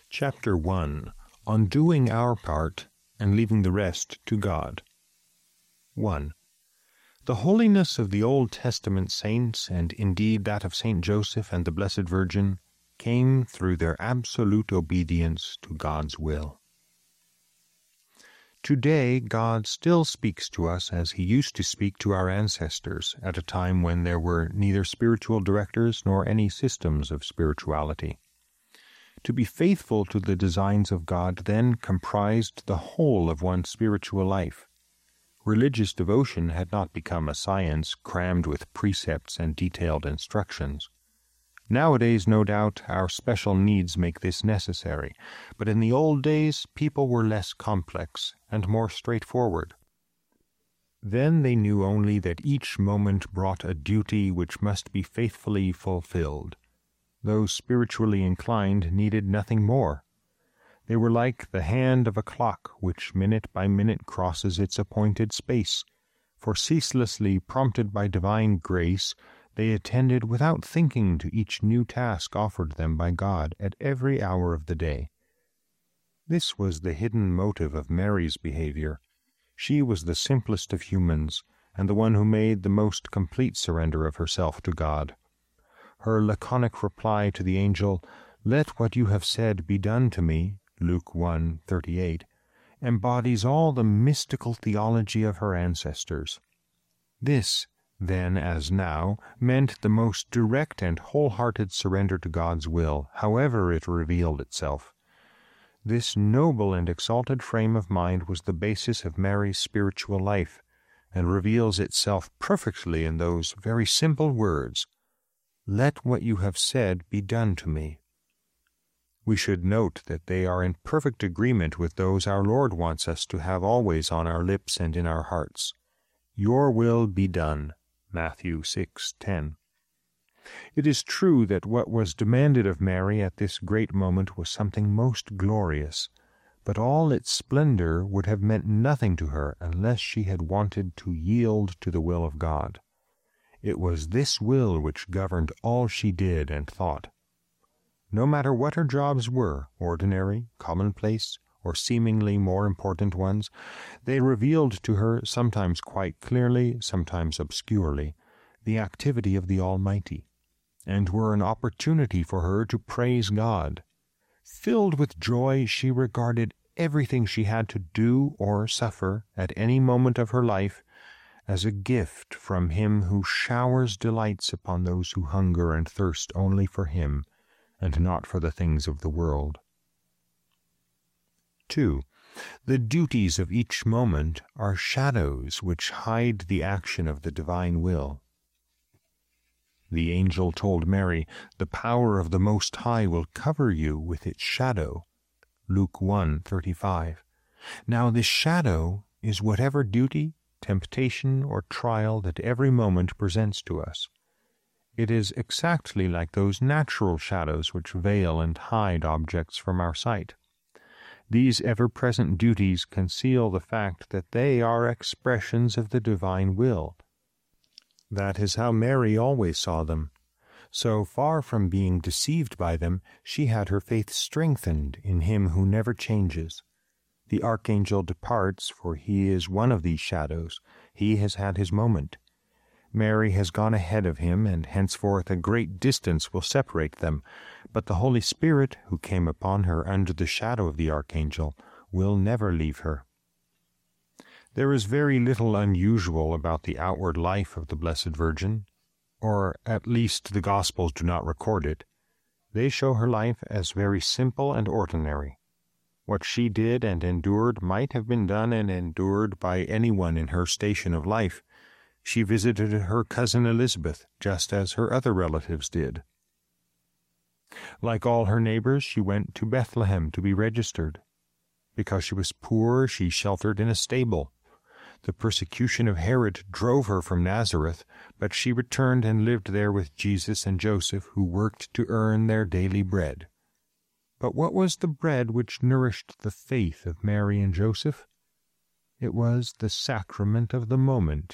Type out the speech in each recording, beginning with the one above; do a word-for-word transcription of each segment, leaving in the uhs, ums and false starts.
Chapter one. On doing our part and leaving the rest to God. one. The holiness of the Old Testament saints, and indeed that of Saint Joseph and the Blessed Virgin, came through their absolute obedience to God's will. Today, God still speaks to us as He used to speak to our ancestors at a time when there were neither spiritual directors nor any systems of spirituality. To be faithful to the designs of God then comprised the whole of one's spiritual life. Religious devotion had not become a science crammed with precepts and detailed instructions. Nowadays, no doubt, our special needs make this necessary, but in the old days people were less complex and more straightforward. Then they knew only that each moment brought a duty which must be faithfully fulfilled. Those spiritually inclined needed nothing more. They were like the hand of a clock which minute by minute crosses its appointed space, for ceaselessly prompted by divine grace, they attended without thinking to each new task offered them by God at every hour of the day. This was the hidden motive of Mary's behavior. She was the simplest of humans, and the one who made the most complete surrender of herself to God. Her laconic reply to the angel, "Let what you have said be done to me," Luke one thirty-eight, embodies all the mystical theology of her ancestors. This, then as now, meant the most direct and wholehearted surrender to God's will, however it revealed itself. This noble and exalted frame of mind was the basis of Mary's spiritual life, and reveals itself perfectly in those very simple words, "Let what you have said be done to me." We should note that they are in perfect agreement with those our Lord wants us to have always on our lips and in our hearts. "Your will be done," Matthew six ten. It is true that what was demanded of Mary at this great moment was something most glorious, but all its splendor would have meant nothing to her unless she had wanted to yield to the will of God. It was this will which governed all she did and thought. No matter what her jobs were, ordinary, commonplace, or seemingly more important ones, they revealed to her, sometimes quite clearly, sometimes obscurely, the activity of the Almighty, and were an opportunity for her to praise God. Filled with joy, she regarded everything she had to do or suffer at any moment of her life as a gift from Him who showers delights upon those who hunger and thirst only for Him, and not for the things of the world. two. The duties of each moment are shadows which hide the action of the divine will. The angel told Mary, "The power of the Most High will cover you with its shadow," Luke one thirty-five. Now this shadow is whatever duty, temptation, or trial that every moment presents to us. It is exactly like those natural shadows which veil and hide objects from our sight. These ever-present duties conceal the fact that they are expressions of the divine will. That is how Mary always saw them. So far from being deceived by them, she had her faith strengthened in Him who never changes. The archangel departs, for he is one of these shadows. He has had his moment. Mary has gone ahead of him, and henceforth a great distance will separate them, but the Holy Spirit, who came upon her under the shadow of the archangel, will never leave her. There is very little unusual about the outward life of the Blessed Virgin, or at least the Gospels do not record it. They show her life as very simple and ordinary. What she did and endured might have been done and endured by anyone in her station of life. She visited her cousin Elizabeth, just as her other relatives did. Like all her neighbors, she went to Bethlehem to be registered. Because she was poor, she sheltered in a stable. The persecution of Herod drove her from Nazareth, but she returned and lived there with Jesus and Joseph, who worked to earn their daily bread. But what was the bread which nourished the faith of Mary and Joseph? It was the sacrament of the moment.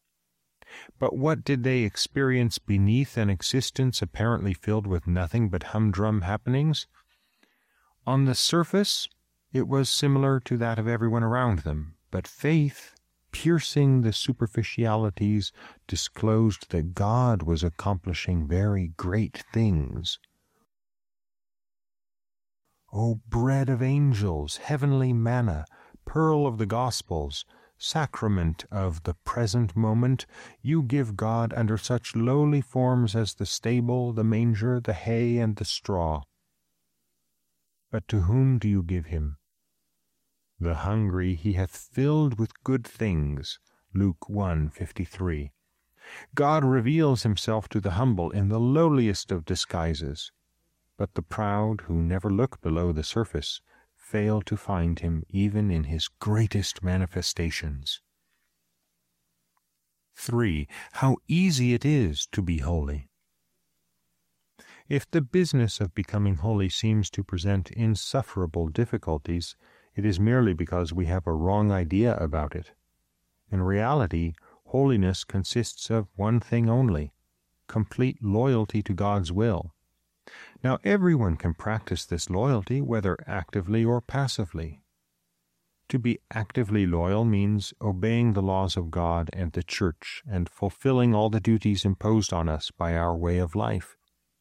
But what did they experience beneath an existence apparently filled with nothing but humdrum happenings? On the surface, it was similar to that of everyone around them, but faith, piercing the superficialities, disclosed that God was accomplishing very great things. O bread of angels, heavenly manna, pearl of the Gospels, sacrament of the present moment, you give God under such lowly forms as the stable, the manger, the hay, and the straw. But to whom do you give him? The hungry he hath filled with good things. Luke one fifty-three. God reveals himself to the humble in the lowliest of disguises, but the proud, who never look below the surface, fail to find him even in his greatest manifestations. three. How easy it is to be holy. If the business of becoming holy seems to present insufferable difficulties, it is merely because we have a wrong idea about it. In reality, holiness consists of one thing only: complete loyalty to God's will. Now, everyone can practice this loyalty, whether actively or passively. To be actively loyal means obeying the laws of God and the Church and fulfilling all the duties imposed on us by our way of life.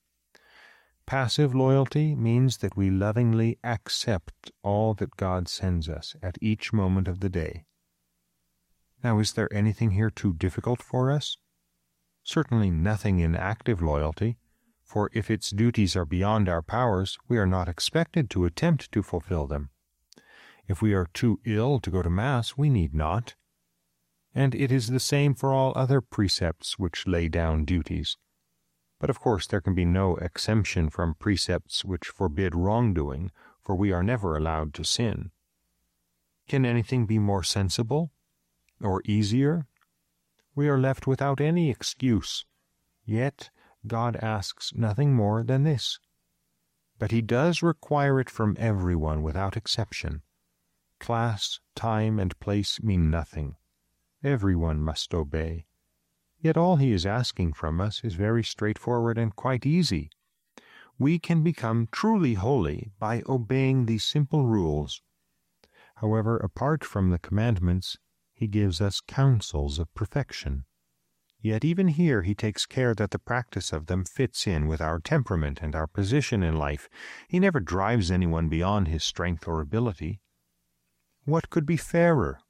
Passive loyalty means that we lovingly accept all that God sends us at each moment of the day. Now, is there anything here too difficult for us? Certainly nothing in active loyalty, for if its duties are beyond our powers, we are not expected to attempt to fulfill them. If we are too ill to go to Mass, we need not. And it is the same for all other precepts which lay down duties. But of course there can be no exemption from precepts which forbid wrongdoing, for we are never allowed to sin. Can anything be more sensible or easier? We are left without any excuse. Yet God asks nothing more than this. But he does require it from everyone without exception. Class, time, and place mean nothing. Everyone must obey. Yet all he is asking from us is very straightforward and quite easy. We can become truly holy by obeying these simple rules. However, apart from the commandments, he gives us counsels of perfection. Yet even here he takes care that the practice of them fits in with our temperament and our position in life. He never drives anyone beyond his strength or ability. What could be fairer?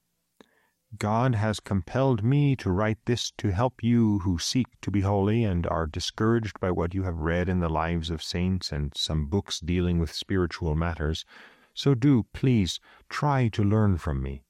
God has compelled me to write this to help you who seek to be holy and are discouraged by what you have read in the lives of saints and some books dealing with spiritual matters. So do, please, try to learn from me.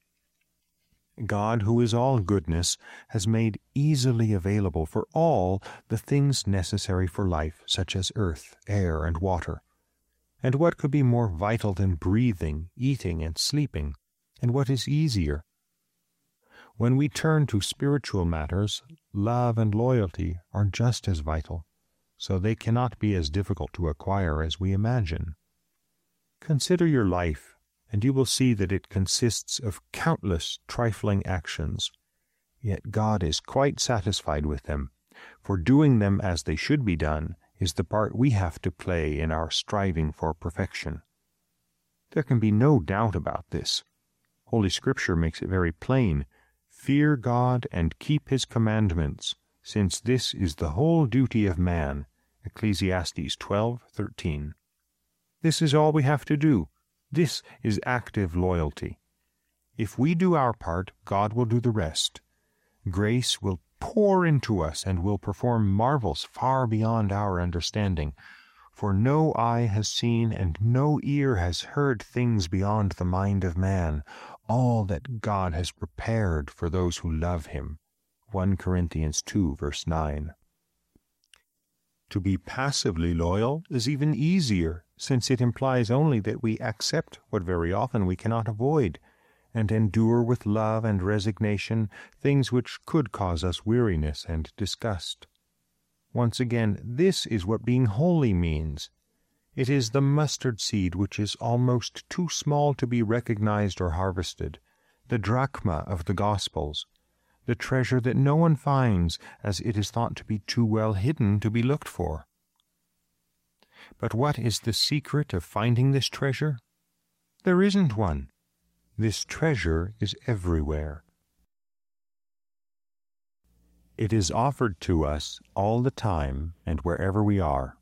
God, who is all goodness, has made easily available for all the things necessary for life, such as earth, air, and water. And what could be more vital than breathing, eating, and sleeping? And what is easier? When we turn to spiritual matters, love and loyalty are just as vital, so they cannot be as difficult to acquire as we imagine. Consider your life, and you will see that it consists of countless trifling actions. Yet God is quite satisfied with them, for doing them as they should be done is the part we have to play in our striving for perfection. There can be no doubt about this. Holy Scripture makes it very plain. Fear God and keep his commandments, since this is the whole duty of man. Ecclesiastes twelve thirteen. This is all we have to do. This is active loyalty. If we do our part, God will do the rest. Grace will pour into us and will perform marvels far beyond our understanding. For no eye has seen and no ear has heard things beyond the mind of man, all that God has prepared for those who love him. First Corinthians two, verse nine. To be passively loyal is even easier, since it implies only that we accept what very often we cannot avoid, and endure with love and resignation things which could cause us weariness and disgust. Once again, this is what being holy means. It is the mustard seed which is almost too small to be recognized or harvested, the drachma of the Gospels, the treasure that no one finds, as it is thought to be too well hidden to be looked for. But what is the secret of finding this treasure? There isn't one. This treasure is everywhere. It is offered to us all the time and wherever we are.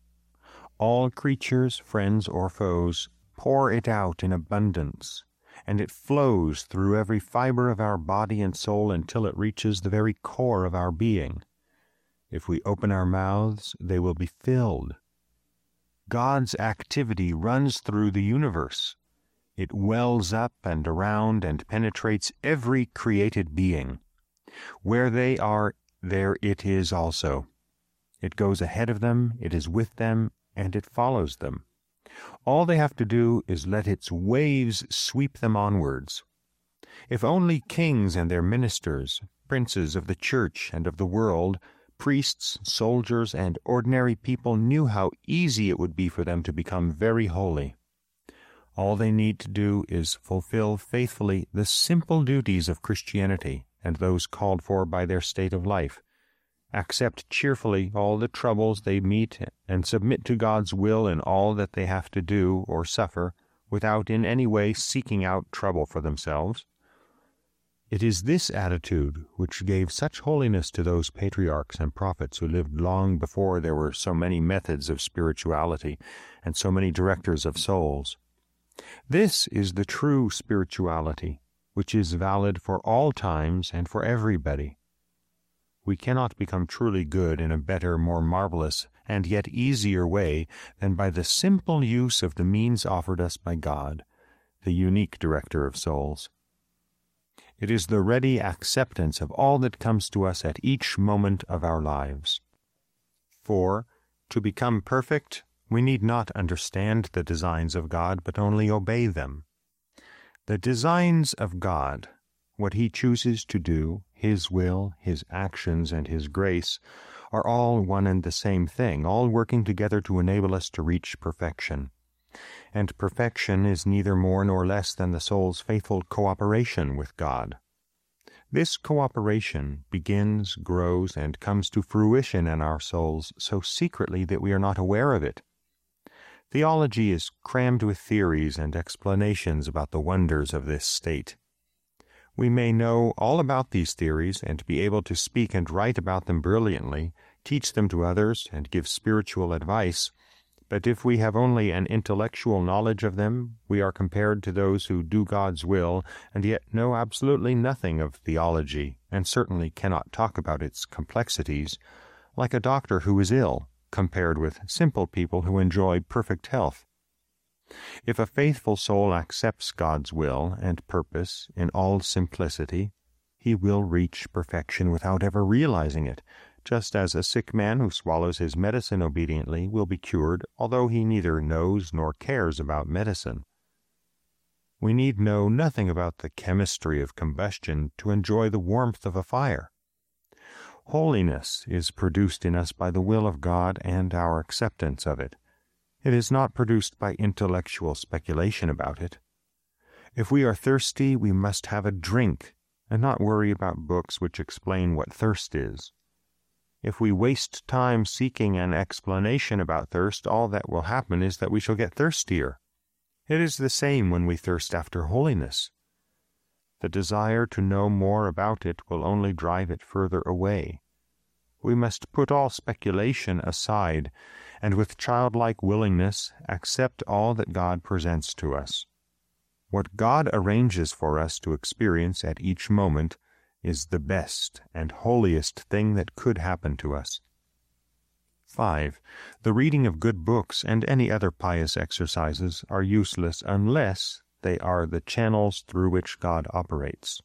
All creatures, friends or foes, pour it out in abundance, and it flows through every fiber of our body and soul until it reaches the very core of our being. If we open our mouths, they will be filled. God's activity runs through the universe. It wells up and around and penetrates every created being. Where they are, there it is also. It goes ahead of them, it is with them, and it follows them. All they have to do is let its waves sweep them onwards. If only kings and their ministers, princes of the church and of the world, priests, soldiers, and ordinary people knew how easy it would be for them to become very holy. All they need to do is fulfill faithfully the simple duties of Christianity and those called for by their state of life, accept cheerfully all the troubles they meet, and submit to God's will in all that they have to do or suffer, without in any way seeking out trouble for themselves. It is this attitude which gave such holiness to those patriarchs and prophets who lived long before there were so many methods of spirituality and so many directors of souls. This is the true spirituality, which is valid for all times and for everybody. We cannot become truly good in a better, more marvelous, and yet easier way than by the simple use of the means offered us by God, the unique director of souls. It is the ready acceptance of all that comes to us at each moment of our lives. For, to become perfect, we need not understand the designs of God, but only obey them. The designs of God, what He chooses to do, His will, His actions, and His grace, are all one and the same thing, all working together to enable us to reach perfection. And perfection is neither more nor less than the soul's faithful cooperation with God. This cooperation begins, grows, and comes to fruition in our souls so secretly that we are not aware of it. Theology is crammed with theories and explanations about the wonders of this state. We may know all about these theories and be able to speak and write about them brilliantly, teach them to others, and give spiritual advice, but if we have only an intellectual knowledge of them, we are compared to those who do God's will and yet know absolutely nothing of theology, and certainly cannot talk about its complexities, like a doctor who is ill, compared with simple people who enjoy perfect health. If a faithful soul accepts God's will and purpose in all simplicity, he will reach perfection without ever realizing it, just as a sick man who swallows his medicine obediently will be cured, although he neither knows nor cares about medicine. We need know nothing about the chemistry of combustion to enjoy the warmth of a fire. Holiness is produced in us by the will of God and our acceptance of it. It is not produced by intellectual speculation about it. If we are thirsty, we must have a drink, and not worry about books which explain what thirst is. If we waste time seeking an explanation about thirst, all that will happen is that we shall get thirstier. It is the same when we thirst after holiness. The desire to know more about it will only drive it further away. We must put all speculation aside, and with childlike willingness accept all that God presents to us. What God arranges for us to experience at each moment is the best and holiest thing that could happen to us. five. The reading of good books and any other pious exercises are useless unless they are the channels through which God operates.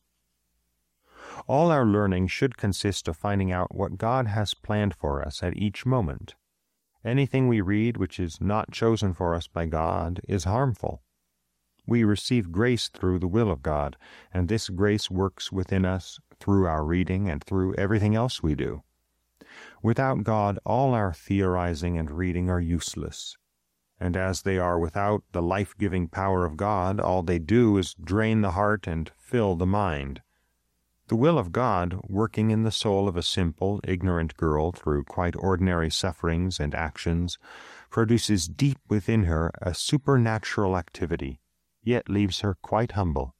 All our learning should consist of finding out what God has planned for us at each moment. Anything we read which is not chosen for us by God is harmful. We receive grace through the will of God, and this grace works within us through our reading and through everything else we do. Without God, all our theorizing and reading are useless, and as they are without the life-giving power of God, all they do is drain the heart and fill the mind. The will of God, working in the soul of a simple, ignorant girl through quite ordinary sufferings and actions, produces deep within her a supernatural activity, yet leaves her quite humble.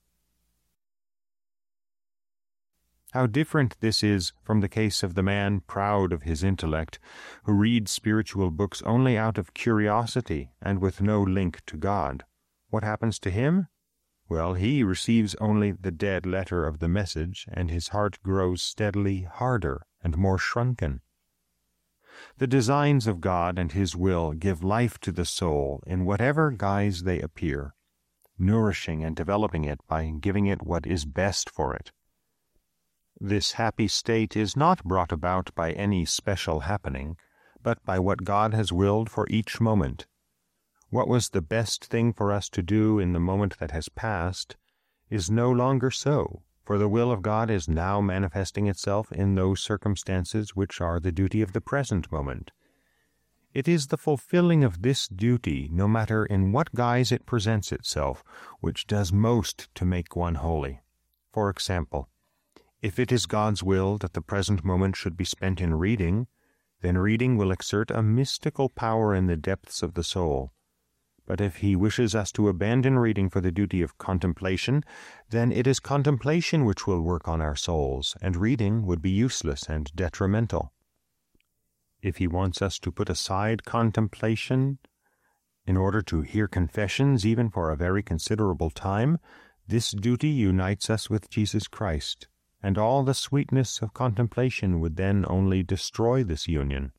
How different this is from the case of the man proud of his intellect, who reads spiritual books only out of curiosity and with no link to God. What happens to him? Well, he receives only the dead letter of the message, and his heart grows steadily harder and more shrunken. The designs of God and His will give life to the soul in whatever guise they appear, nourishing and developing it by giving it what is best for it. This happy state is not brought about by any special happening, but by what God has willed for each moment. What was the best thing for us to do in the moment that has passed is no longer so, for the will of God is now manifesting itself in those circumstances which are the duty of the present moment. It is the fulfilling of this duty, no matter in what guise it presents itself, which does most to make one holy. For example, if it is God's will that the present moment should be spent in reading, then reading will exert a mystical power in the depths of the soul. But if He wishes us to abandon reading for the duty of contemplation, then it is contemplation which will work on our souls, and reading would be useless and detrimental. If He wants us to put aside contemplation in order to hear confessions even for a very considerable time, this duty unites us with Jesus Christ, and all the sweetness of contemplation would then only destroy this union.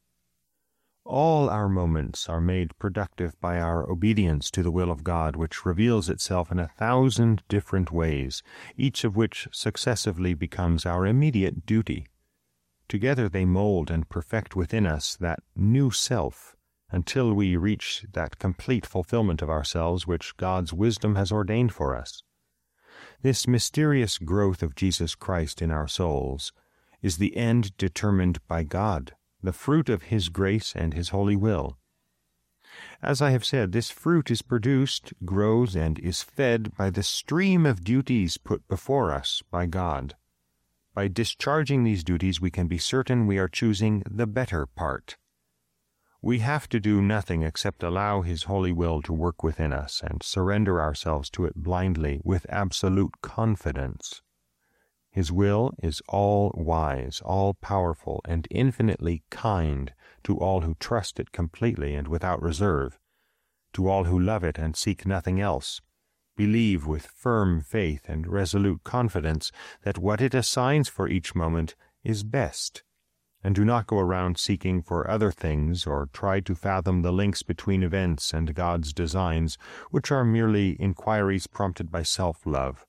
All our moments are made productive by our obedience to the will of God, which reveals itself in a thousand different ways, each of which successively becomes our immediate duty. Together they mold and perfect within us that new self, until we reach that complete fulfillment of ourselves which God's wisdom has ordained for us. This mysterious growth of Jesus Christ in our souls is the end determined by God, the fruit of His grace and His holy will. As I have said, this fruit is produced, grows, and is fed by the stream of duties put before us by God. By discharging these duties, we can be certain we are choosing the better part. We have to do nothing except allow His holy will to work within us and surrender ourselves to it blindly with absolute confidence. His will is all-wise, all-powerful, and infinitely kind to all who trust it completely and without reserve, to all who love it and seek nothing else. Believe with firm faith and resolute confidence that what it assigns for each moment is best, and do not go around seeking for other things or try to fathom the links between events and God's designs, which are merely inquiries prompted by self-love.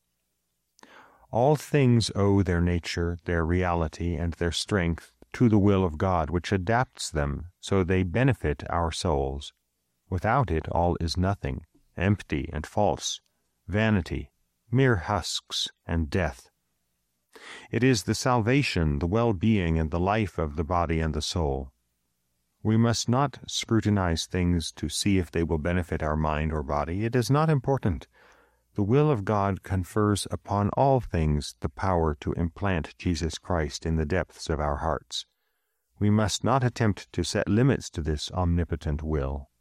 All things owe their nature, their reality, and their strength to the will of God, which adapts them so they benefit our souls. Without it, all is nothing, empty and false, vanity, mere husks, and death. It is the salvation, the well-being, and the life of the body and the soul. We must not scrutinize things to see if they will benefit our mind or body. It is not important. The will of God confers upon all things the power to implant Jesus Christ in the depths of our hearts. We must not attempt to set limits to this omnipotent will.